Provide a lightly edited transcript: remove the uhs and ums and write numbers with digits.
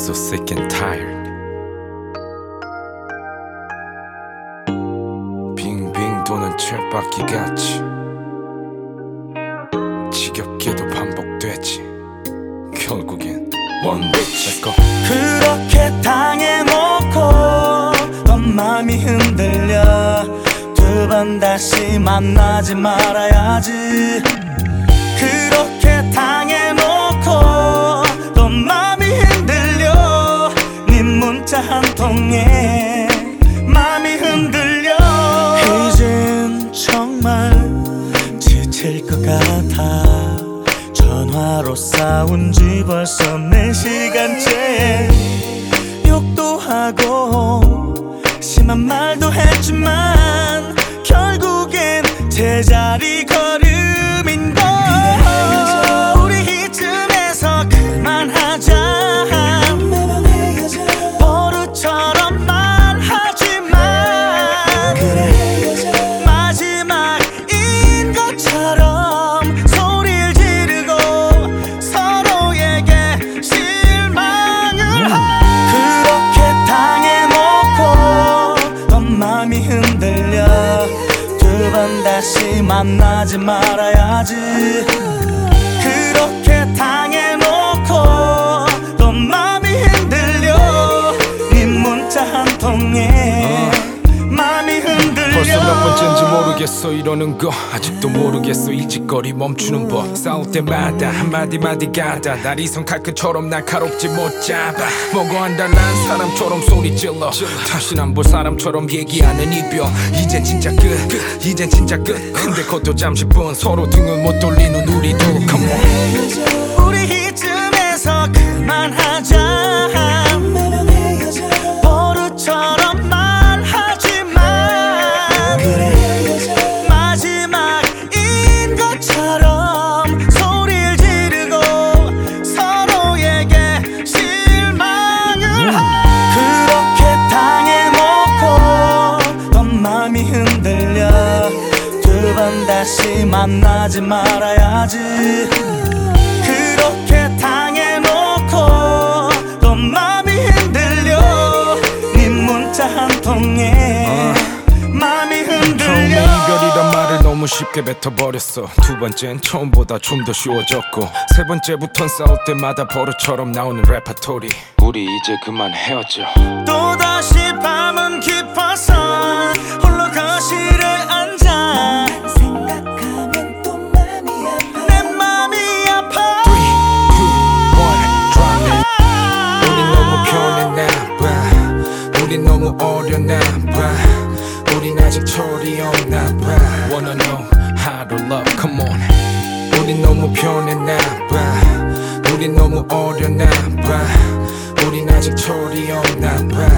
so sick and tired. 빙빙 도는 쳇바퀴 같이 지겹게도 반복되지. 결국엔 one bitch. Let's go. 그렇게 당해놓고 넌 맘이 흔들려 두 번 다시 만나지 말아야지. 그렇게 당해놓고 넌 맘이 흔들려 네 문자 한 통에 맘이 흔들려. 이젠 정말 지칠 것 같아. 전화로 싸운 지 벌써 4시간째. 욕도 하고 심한 말도 했지만 결국엔 제자리 걸음인 걸. 우리 이쯤에서 그만하자. 버릇처럼 말하지만 마지막인 것처럼 소리를 지르고 서로에게 실망을 그렇게 당해놓고 넌 맘이 흔들려 두 번 다시 만나지 말아야지. 그렇게 당해놓고 넌 맘이 흔들려 네 문자 한 통에 맘이 흔들려. 벌써 몇 번째인지 모르겠어 이러는 거. 아직도 모르겠어 이 짓거리 멈추는 법. 싸울 때마다 한마디마디 가다 날 이성 칼끝처럼 날카롭지 못 잡아. 뭐고 한다 난 사람처럼 소리 질러. 다신 안 볼 사람처럼 얘기하는 이별. 이젠 진짜 끝 이젠 진짜 끝. 근데 그것도 잠시뿐. 서로 등을 못 돌리는 우리도 Come on. 우리 이쯤에서 그만하자. 버릇처럼 말하지만 마지막인 것처럼 소리를 지르고 서로에게 실망을 그렇게 당해놓고 넌 맘이 흔들려 두 번 다시 만나지 말아야지. 그렇게 당해놓고 넌 맘이 흔들려 네 문자 한 통에 맘이 흔들려. 처음에 이별이란 말을 너무 쉽게 뱉어버렸어. 두 번째는 처음보다 좀 더 쉬워졌고 세 번째부턴 싸울 때마다 버릇처럼 나오는 레퍼토리. 우리 이제 그만 헤어져. 또다시 밤은 깊어서 홀로 거실에 앉아 생각하면 또 맘이 아파. 내 맘이 아파. 3, 2, 1 drop it. 우린 너무 변했나봐. 우린 너무 어렸나봐. 우린 아직 철이 없나봐. Wanna know how to love, come on. 우린 너무 변했나봐. 우린 너무 어렸나봐. 우린 아직 철이 없나봐.